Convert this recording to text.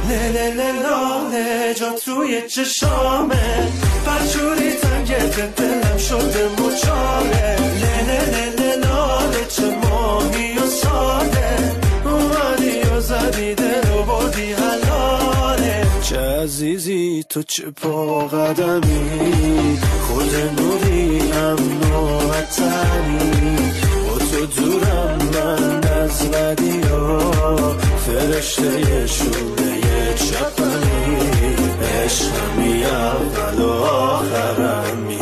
لاله جات روی چشامه برجوری تنگت دلم شده مچاله لاله چه ماهی و ساده اومدی و زدی دل و بردی حلاله چه عزیزی تو چه پا قدمی خود نوری امن و وطنی با تو دورم من از بدی ها فرشته شونه چپنی عشقمی اول و آخرمی